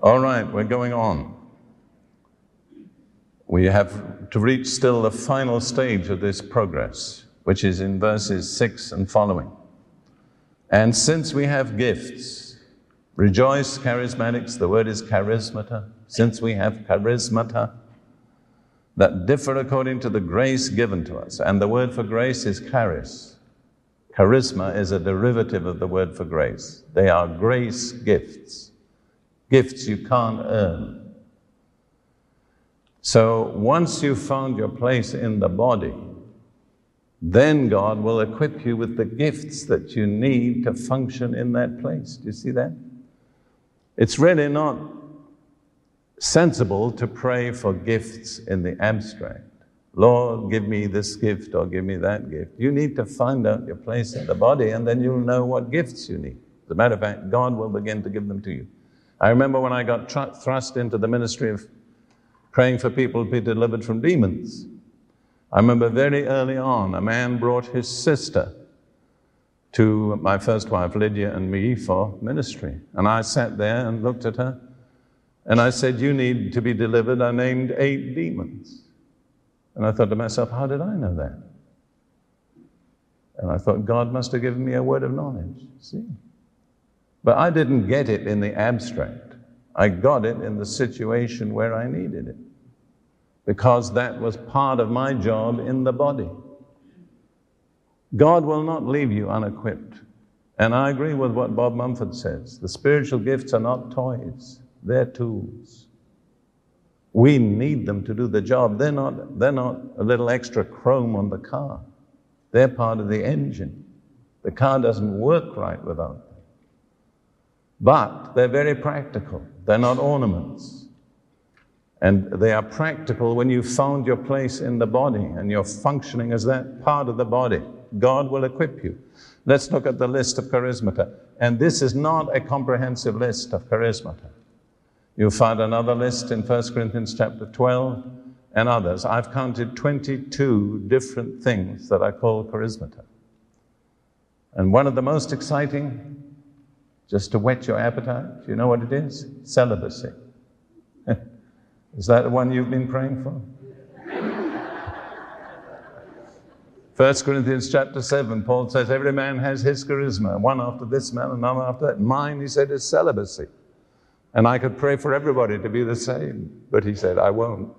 All right, we're going on. We have to reach still the final stage of this progress, which is in verses 6 and following. And since we have gifts, rejoice, charismatics, the word is charismata. Since we have charismata that differ according to the grace given to us. And the word for grace is charis. Charisma is a derivative of the word for grace. They are grace gifts. Gifts you can't earn. So once you've found your place in the body, then God will equip you with the gifts that you need to function in that place. Do you see that? It's really not sensible to pray for gifts in the abstract. Lord, give me this gift or give me that gift. You need to find out your place in the body, and then you'll know what gifts you need. As a matter of fact, God will begin to give them to you. I remember when I got thrust into the ministry of praying for people to be delivered from demons. I remember very early on, a man brought his sister to my first wife, Lydia, and me for ministry. And I sat there and looked at her, and I said, you need to be delivered. I named 8 demons. And I thought to myself, how did I know that? And I thought, God must have given me a word of knowledge. See? But I didn't get it in the abstract. I got it in the situation where I needed it, because that was part of my job in the body. God will not leave you unequipped. And I agree with what Bob Mumford says. The spiritual gifts are not toys. They're tools. We need them to do the job. They're not a little extra chrome on the car. They're part of the engine. The car doesn't work right without them. But they're very practical. They're not ornaments. And they are practical when you've found your place in the body and you're functioning as that part of the body. God will equip you. Let's look at the list of charismata. And this is not a comprehensive list of charismata. You'll find another list in 1 Corinthians chapter 12 and others. I've counted 22 different things that I call charismata. And one of the most exciting, just to whet your appetite, you know what it is? Celibacy. Is that the one you've been praying for? 1 Corinthians chapter 7, Paul says, every man has his charisma, one after this man, another after that. Mine, he said, is celibacy. And I could pray for everybody to be the same, but he said, I won't.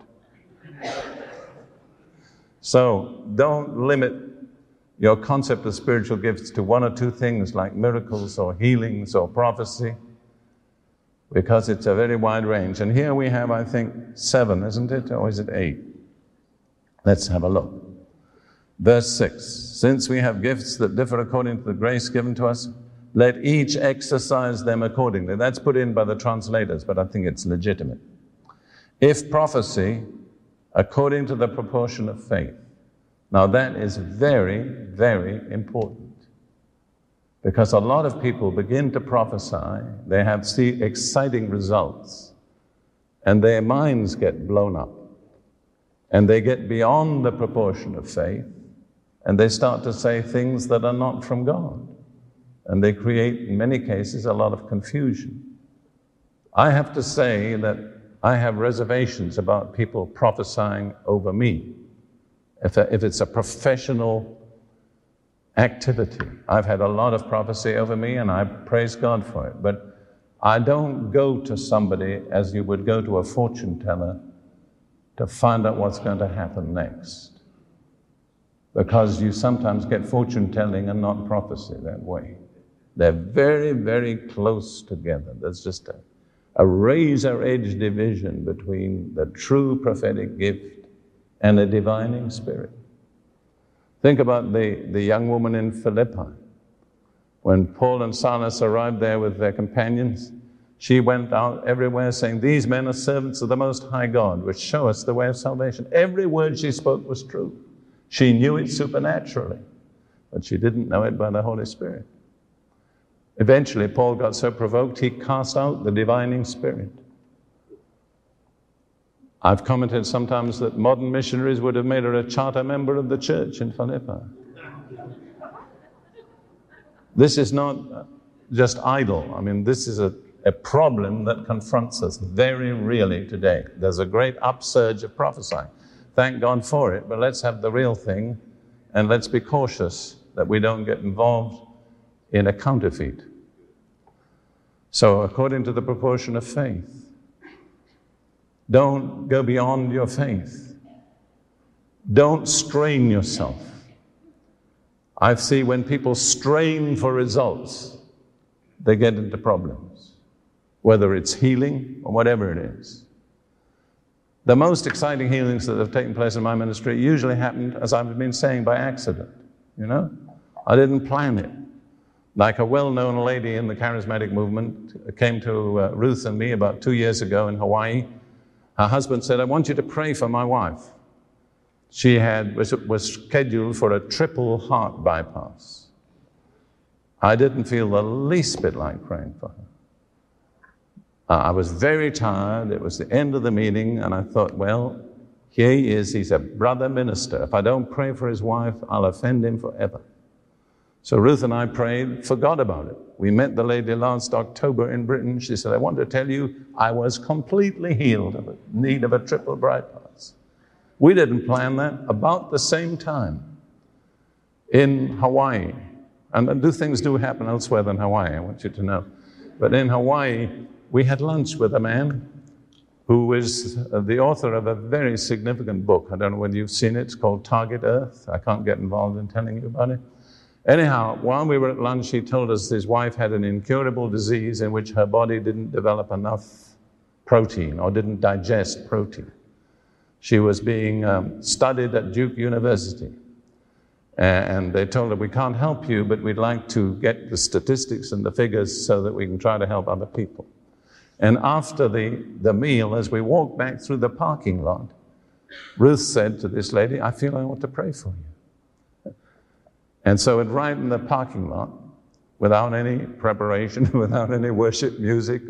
So don't limit your concept of spiritual gifts to 1 or 2 things like miracles or healings or prophecy, because it's a very wide range. And here we have, I think, 7, isn't it? Or is it 8? Let's have a look. Verse 6, since we have gifts that differ according to the grace given to us, let each exercise them accordingly. That's put in by the translators, but I think it's legitimate. If prophecy, according to the proportion of faith. Now that is very, very important, because a lot of people begin to prophesy, they see exciting results, and their minds get blown up, and they get beyond the proportion of faith, and they start to say things that are not from God, and they create, in many cases, a lot of confusion. I have to say that I have reservations about people prophesying over me. If it's a professional activity, I've had a lot of prophecy over me, and I praise God for it. But I don't go to somebody as you would go to a fortune teller to find out what's going to happen next. Because you sometimes get fortune telling and not prophecy that way. They're very, very close together. There's just a razor-edge division between the true prophetic gift and a divining spirit. Think about the young woman in Philippi. When Paul and Silas arrived there with their companions, she went out everywhere saying, these men are servants of the Most High God, which show us the way of salvation. Every word she spoke was true. She knew it supernaturally, but she didn't know it by the Holy Spirit. Eventually, Paul got so provoked, he cast out the divining spirit. I've commented sometimes that modern missionaries would have made her a charter member of the church in Philippi. This is not just idle. I mean, this is a problem that confronts us very really today. There's a great upsurge of prophesying. Thank God for it, but let's have the real thing, and let's be cautious that we don't get involved in a counterfeit. So according to the proportion of faith, don't go beyond your faith. Don't strain yourself. I see when people strain for results, they get into problems, whether it's healing or whatever it is. The most exciting healings that have taken place in my ministry usually happened, as I've been saying, by accident. You know, I didn't plan it. Like a well-known lady in the charismatic movement came to Ruth and me about 2 years ago in Hawaii. Her husband said, "I want you to pray for my wife." She was scheduled for a triple heart bypass. I didn't feel the least bit like praying for her. I was very tired. It was the end of the meeting, and I thought, well, here he is. He's a brother minister. If I don't pray for his wife, I'll offend him forever. So Ruth and I prayed, forgot about it. We met the lady last October in Britain. She said, "I want to tell you, I was completely healed of need of a triple bypass." We didn't plan that. About the same time in Hawaii, and things do happen elsewhere than Hawaii, I want you to know. But in Hawaii, we had lunch with a man who is the author of a very significant book. I don't know whether you've seen it. It's called Target Earth. I can't get involved in telling you about it. Anyhow, while we were at lunch, he told us his wife had an incurable disease in which her body didn't develop enough protein or didn't digest protein. She was being studied at Duke University. And they told her, "We can't help you, but we'd like to get the statistics and the figures so that we can try to help other people." And after the meal, as we walked back through the parking lot, Ruth said to this lady, "I feel I want to pray for you." And so right in the parking lot, without any preparation, without any worship music,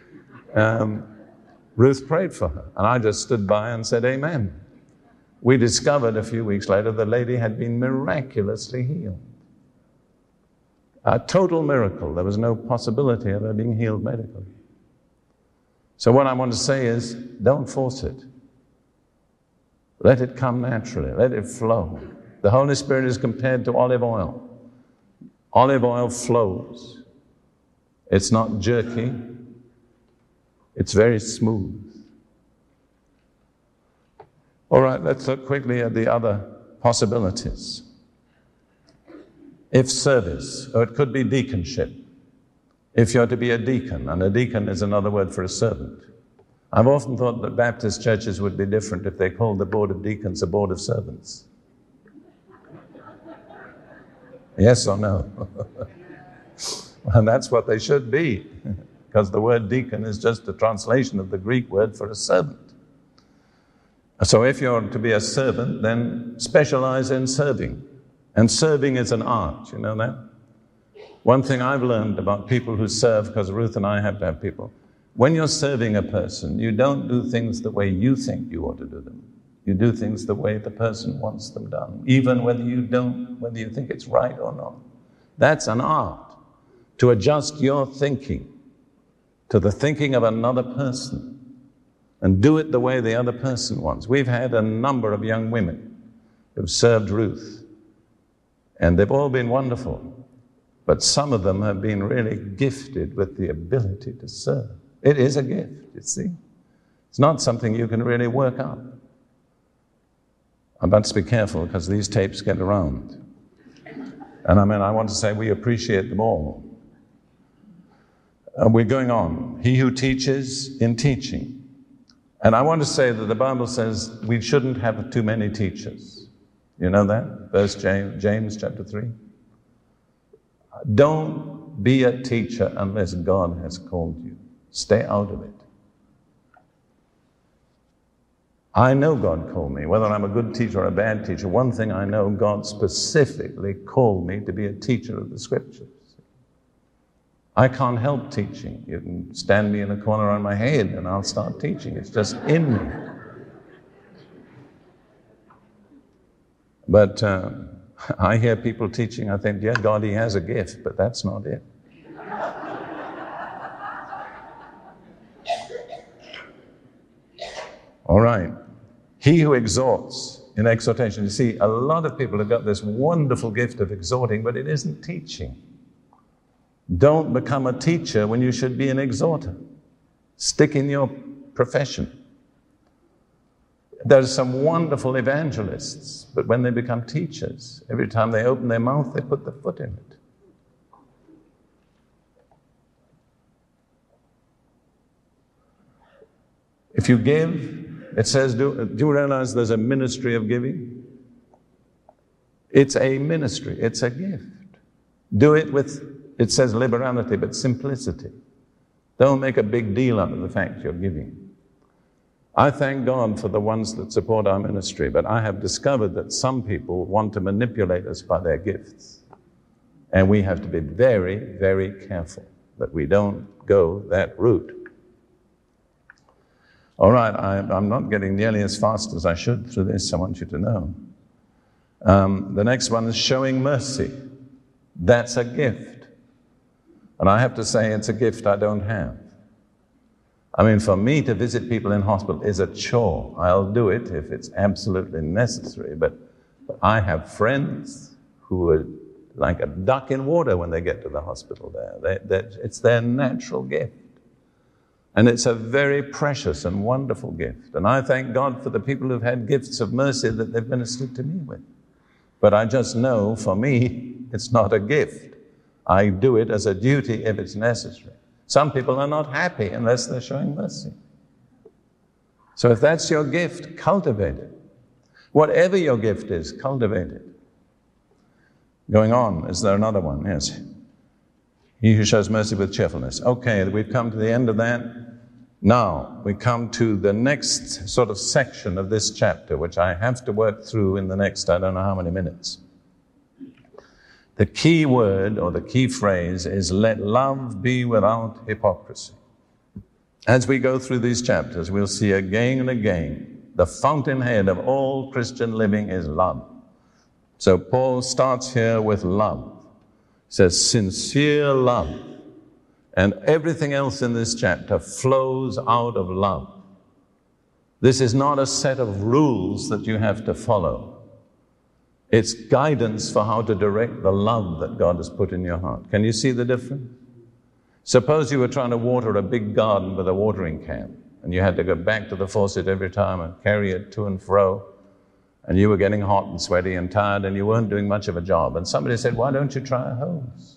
Ruth prayed for her. And I just stood by and said, "Amen." We discovered a few weeks later the lady had been miraculously healed. A total miracle. There was no possibility of her being healed medically. So what I want to say is, don't force it. Let it come naturally. Let it flow. The Holy Spirit is compared to olive oil. Olive oil flows. It's not jerky. It's very smooth. All right, let's look quickly at the other possibilities. If service, or it could be deaconship. If you're to be a deacon, and a deacon is another word for a servant. I've often thought that Baptist churches would be different if they called the board of deacons a board of servants. Yes or no? And that's what they should be, because the word deacon is just a translation of the Greek word for a servant. So if you're to be a servant, then specialize in serving. And serving is an art, you know that? One thing I've learned about people who serve, because Ruth and I have to have people, when you're serving a person, you don't do things the way you think you ought to do them. You do things the way the person wants them done, even whether you think it's right or not. That's an art, to adjust your thinking to the thinking of another person and do it the way the other person wants. We've had a number of young women who've served Ruth, and they've all been wonderful, but some of them have been really gifted with the ability to serve. It is a gift, you see. It's not something you can really work up. I must be careful because these tapes get around. And I want to say we appreciate them all. We're going on. He who teaches in teaching. And I want to say that the Bible says we shouldn't have too many teachers. You know that? Verse James chapter 3. Don't be a teacher unless God has called you. Stay out of it. I know God called me, whether I'm a good teacher or a bad teacher. One thing I know, God specifically called me to be a teacher of the Scriptures. I can't help teaching. You can stand me in a corner on my head and I'll start teaching. It's just in me. But I hear people teaching, I think, yeah, God, he has a gift, but that's not it. All right. He who exhorts in exhortation. You see, a lot of people have got this wonderful gift of exhorting, but it isn't teaching. Don't become a teacher when you should be an exhorter. Stick in your profession. There's some wonderful evangelists, but when they become teachers, every time they open their mouth, they put the foot in it. If you give, it says, do you realize there's a ministry of giving? It's a ministry. It's a gift. Do it with, it says liberality, but simplicity. Don't make a big deal out of the fact you're giving. I thank God for the ones that support our ministry, but I have discovered that some people want to manipulate us by their gifts. And we have to be very, very careful that we don't go that route. All right, I'm not getting nearly as fast as I should through this, I want you to know. The next one is showing mercy. That's a gift. And I have to say it's a gift I don't have. I mean, for me to visit people in hospital is a chore. I'll do it if it's absolutely necessary, but I have friends who are like a duck in water when they get to the hospital there. It's their natural gift. And it's a very precious and wonderful gift. And I thank God for the people who've had gifts of mercy that they've ministered to me with. But I just know, for me, it's not a gift. I do it as a duty if it's necessary. Some people are not happy unless they're showing mercy. So if that's your gift, cultivate it. Whatever your gift is, cultivate it. Going on, is there another one? Yes. He who shows mercy with cheerfulness. Okay, we've come to the end of that. Now, we come to the next sort of section of this chapter, which I have to work through in the next, I don't know how many minutes. The key word or the key phrase is, let love be without hypocrisy. As we go through these chapters, we'll see again and again, the fountainhead of all Christian living is love. So Paul starts here with love. He says, sincere love. And everything else in this chapter flows out of love. This is not a set of rules that you have to follow. It's guidance for how to direct the love that God has put in your heart. Can you see the difference? Suppose you were trying to water a big garden with a watering can, and you had to go back to the faucet every time and carry it to and fro, and you were getting hot and sweaty and tired, and you weren't doing much of a job. And somebody said, why don't you try a hose?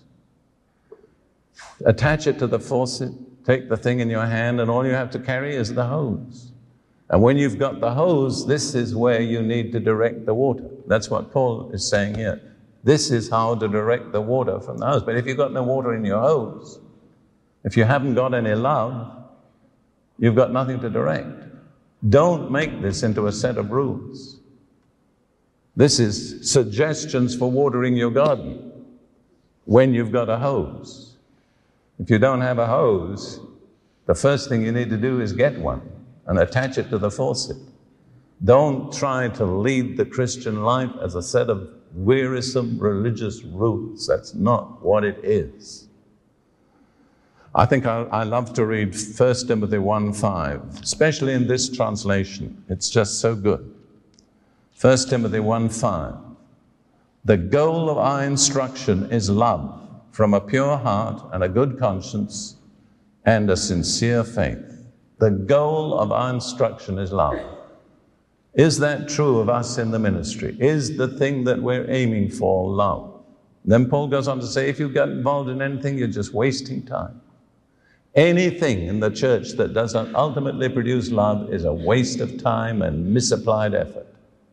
Attach it to the faucet, take the thing in your hand, and all you have to carry is the hose. And when you've got the hose, this is where you need to direct the water. That's what Paul is saying here. This is how to direct the water from the hose. But if you've got no water in your hose, if you haven't got any love, you've got nothing to direct. Don't make this into a set of rules. This is suggestions for watering your garden when you've got a hose. If you don't have a hose, the first thing you need to do is get one and attach it to the faucet. Don't try to lead the Christian life as a set of wearisome religious rules. That's not what it is. I think I love to read 1 Timothy 1:5, especially in this translation. It's just so good. 1 Timothy 1:5. The goal of our instruction is love from a pure heart and a good conscience and a sincere faith. The goal of our instruction is love. Is that true of us in the ministry? Is the thing that we're aiming for love? Then Paul goes on to say, if you get involved in anything, you're just wasting time. Anything in the church that doesn't ultimately produce love is a waste of time and misapplied effort.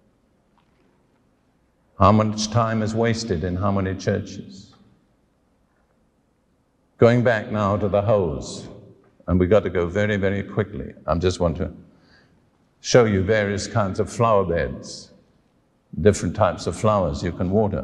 How much time is wasted in how many churches? Going back now to the hose, and we've got to go very, very quickly. I just want to show you various kinds of flower beds, different types of flowers you can water.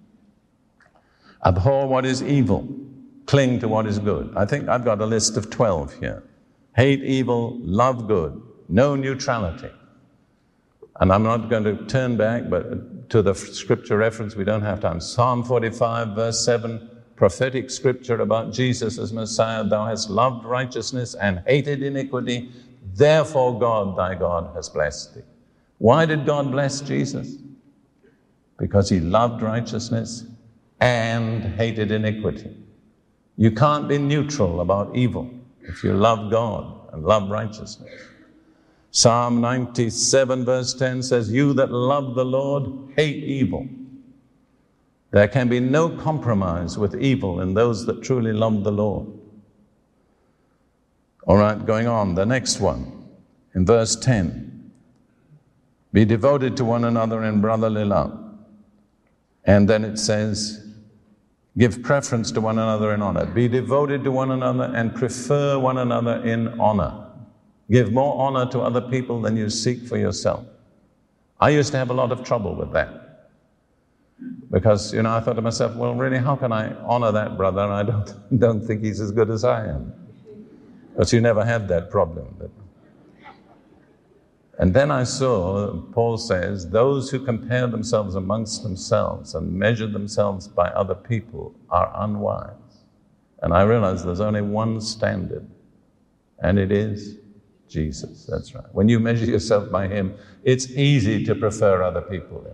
Abhor what is evil, cling to what is good. I think I've got a list of 12 here. Hate evil, love good, no neutrality. And I'm not going to turn back, but to the scripture reference, we don't have time. Psalm 45, verse 7, prophetic scripture about Jesus as Messiah. Thou hast loved righteousness and hated iniquity. Therefore God, thy God, has blessed thee. Why did God bless Jesus? Because he loved righteousness and hated iniquity. You can't be neutral about evil if you love God and love righteousness. Psalm 97 verse 10 says, you that love the Lord hate evil. There can be no compromise with evil in those that truly love the Lord. All right, going on, the next one, in verse 10. Be devoted to one another in brotherly love. And then it says, give preference to one another in honor. Be devoted to one another and prefer one another in honor. Give more honor to other people than you seek for yourself. I used to have a lot of trouble with that. Because, I thought to myself, well, really, how can I honor that brother? And I don't think he's as good as I am. But you never had that problem. And then I saw, Paul says, those who compare themselves amongst themselves and measure themselves by other people are unwise. And I realized there's only one standard, and it is Jesus. That's right. When you measure yourself by him, it's easy to prefer other people,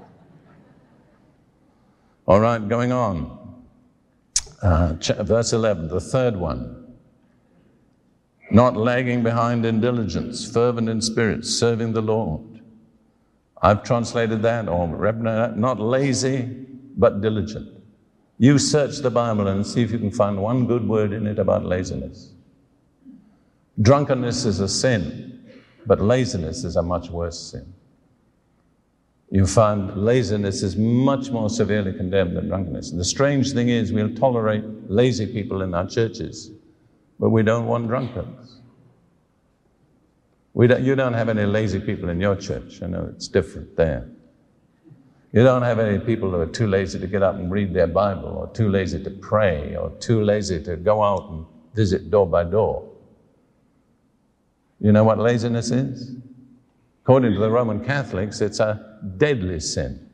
All right, going on. Verse 11, the third one. Not lagging behind in diligence, fervent in spirit, serving the Lord. I've translated that, or not lazy, but diligent. You search the Bible and see if you can find one good word in it about laziness. Drunkenness is a sin, but laziness is a much worse sin. You find laziness is much more severely condemned than drunkenness. And the strange thing is, we'll tolerate lazy people in our churches, but we don't want drunkards. You don't have any lazy people in your church. It's different there. You don't have any people who are too lazy to get up and read their Bible, or too lazy to pray, or too lazy to go out and visit door by door. You know what laziness is? According to the Roman Catholics, it's a deadly sin.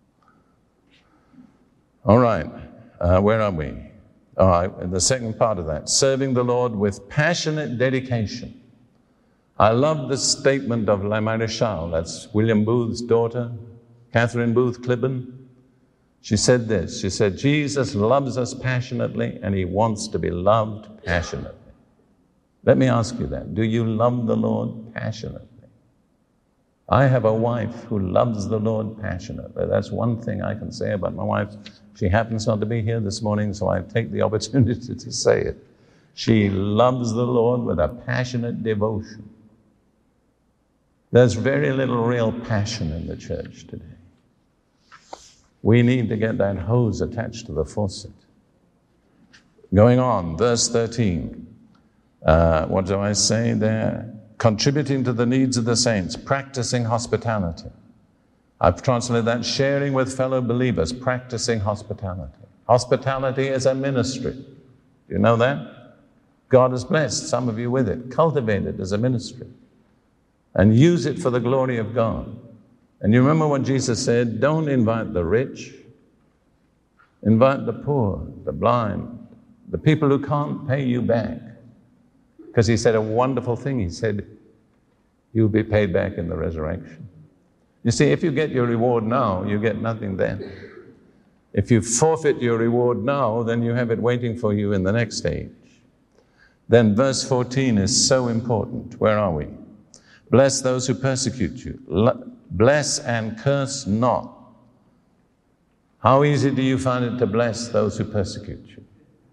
All right, where are we? All right, the second part of that, serving the Lord with passionate dedication. I love the statement of La Maréchale, that's William Booth's daughter, Catherine Booth Clibborn. She said this, she said, Jesus loves us passionately and he wants to be loved passionately. Let me ask you that. Do you love the Lord passionately? I have a wife who loves the Lord passionately. That's one thing I can say about my wife. She happens not to be here this morning, so I take the opportunity to say it. She loves the Lord with a passionate devotion. There's very little real passion in the church today. We need to get that hose attached to the faucet. Going on, verse 13. What do I say there? Contributing to the needs of the saints, practicing hospitality. I've translated that, sharing with fellow believers, practicing hospitality. Hospitality is a ministry. Do you know that? God has blessed some of you with it. Cultivate it as a ministry. And use it for the glory of God. And you remember what Jesus said, don't invite the rich. Invite the poor, the blind, the people who can't pay you back. Because he said a wonderful thing. He said, you'll be paid back in the resurrection. You see, if you get your reward now, you get nothing then. If you forfeit your reward now, then you have it waiting for you in the next stage. Then verse 14 is so important. Where are we? Bless those who persecute you. Bless and curse not. How easy do you find it to bless those who persecute you?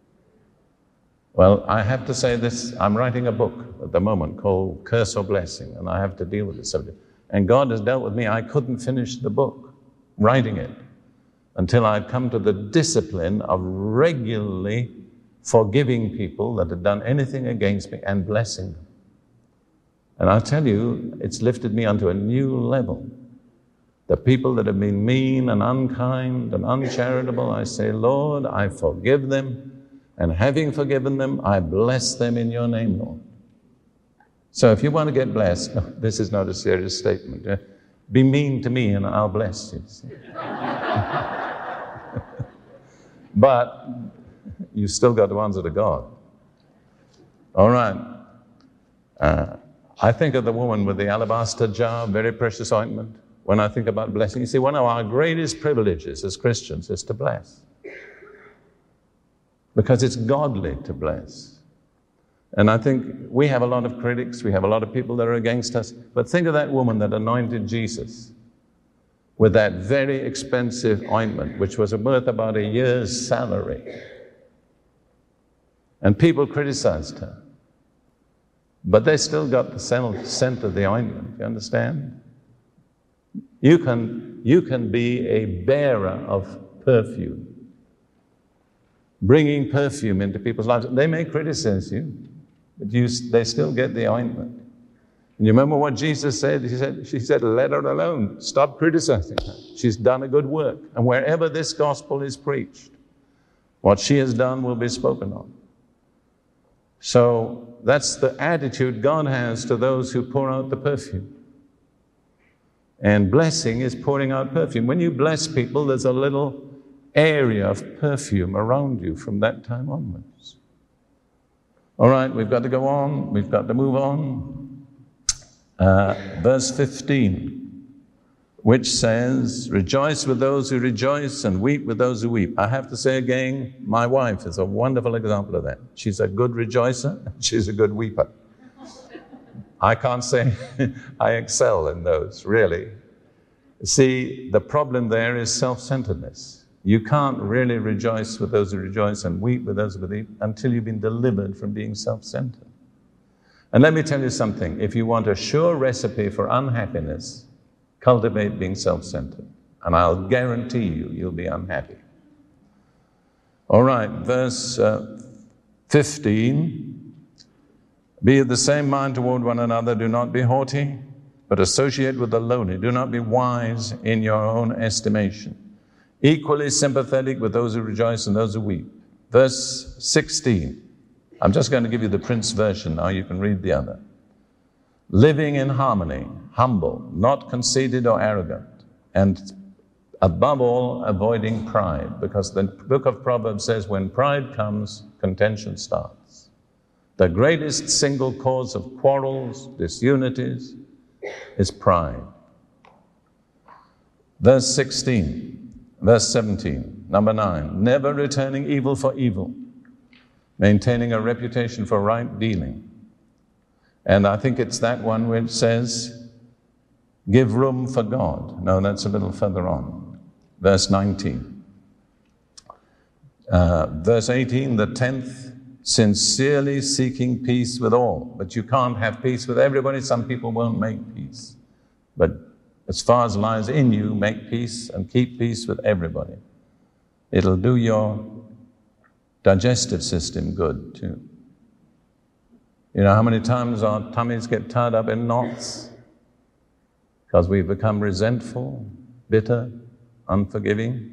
Well, I have to say this, I'm writing a book at the moment called Curse or Blessing, and I have to deal with this subject. And God has dealt with me. I couldn't finish the book, writing it, until I'd come to the discipline of regularly forgiving people that had done anything against me and blessing them. And I'll tell you, it's lifted me onto a new level. The people that have been mean and unkind and uncharitable, I say, Lord, I forgive them. And having forgiven them, I bless them in your name, Lord. So if you want to get blessed, no, this is not a serious statement. Be mean to me and I'll bless you. But you've still got to answer to God. All right. I think of the woman with the alabaster jar, very precious ointment. When I think about blessing, you see, one of our greatest privileges as Christians is to bless. Because it's godly to bless. And I think we have a lot of critics, we have a lot of people that are against us, but think of that woman that anointed Jesus with that very expensive ointment, which was worth about a year's salary. And people criticized her. But they still got the scent of the ointment, you understand? You can be a bearer of perfume, bringing perfume into people's lives. They may criticize you, but they still get the ointment. And you remember what Jesus said? She said, let her alone. Stop criticizing her. She's done a good work. And wherever this gospel is preached, what she has done will be spoken of. So that's the attitude God has to those who pour out the perfume. And blessing is pouring out perfume. When you bless people, there's a little area of perfume around you from that time onwards. All right, we've got to go on. We've got to move on. Verse 15, which says, rejoice with those who rejoice and weep with those who weep. I have to say again, my wife is a wonderful example of that. She's a good rejoicer. She's a good weeper. I can't say I excel in those, really. See, the problem there is self-centeredness. You can't really rejoice with those who rejoice and weep with those who weep until you've been delivered from being self-centered. And let me tell you something. If you want a sure recipe for unhappiness, cultivate being self-centered. And I'll guarantee you'll be unhappy. All right, verse 15. Be of the same mind toward one another. Do not be haughty, but associate with the lowly. Do not be wise in your own estimation. Equally sympathetic with those who rejoice and those who weep. Verse 16. I'm just going to give you the Prince version now. You can read the other. Living in harmony, humble, not conceited or arrogant, and above all, avoiding pride, because the book of Proverbs says when pride comes, contention starts. The greatest single cause of quarrels, disunities, is pride. Verse 16, verse 17, number 9, never returning evil for evil, maintaining a reputation for right dealing. And I think it's that one which says, give room for God. No, that's a little further on. Verse 19. Verse 18, the 10th, sincerely seeking peace with all. But you can't have peace with everybody. Some people won't make peace. But as far as lies in you, make peace and keep peace with everybody. It'll do your digestive system good too. You know how many times our tummies get tied up in knots? Because we've become resentful, bitter, unforgiving.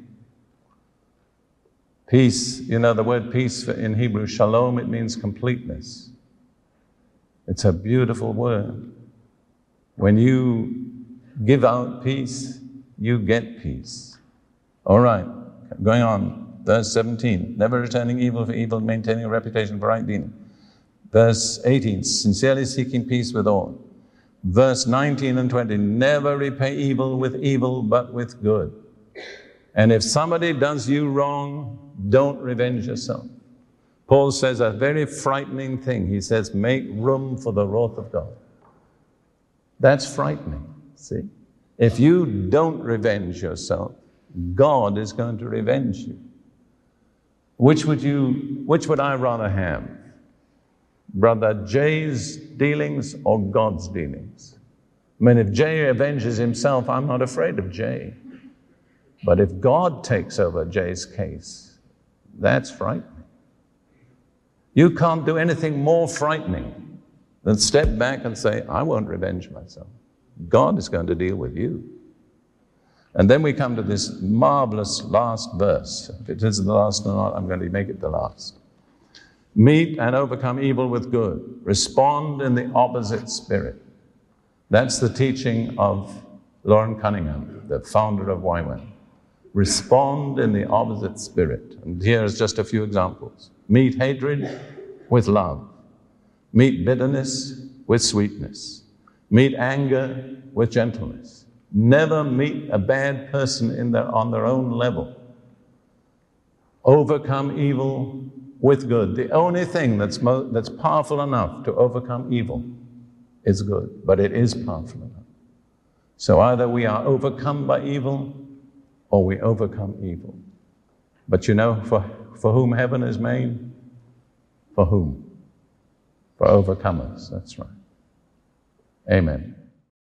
Peace, you know the word peace in Hebrew, shalom, it means completeness. It's a beautiful word. When you give out peace, you get peace. All right, going on. Verse 17, never returning evil for evil, maintaining a reputation for right dealing. Verse 18, sincerely seeking peace with all. Verse 19 and 20, never repay evil with evil, but with good. And if somebody does you wrong, don't revenge yourself. Paul says a very frightening thing. He says, make room for the wrath of God. That's frightening, see? If you don't revenge yourself, God is going to revenge you. Which would I rather have? Brother Jay's dealings or God's dealings? I mean, if Jay avenges himself, I'm not afraid of Jay. But if God takes over Jay's case, that's frightening. You can't do anything more frightening than step back and say, I won't revenge myself. God is going to deal with you. And then we come to this marvelous last verse. If it is the last or not, I'm going to make it the last. Meet and overcome evil with good. Respond in the opposite spirit. That's the teaching of Loren Cunningham, the founder of YWAM. Respond in the opposite spirit. And here's just a few examples. Meet hatred with love. Meet bitterness with sweetness. Meet anger with gentleness. Never meet a bad person on their own level. Overcome evil with good. The only thing that's powerful enough to overcome evil is good, but it is powerful enough. So either we are overcome by evil or we overcome evil. But you know, for whom heaven is made? For whom? For overcomers, that's right. Amen.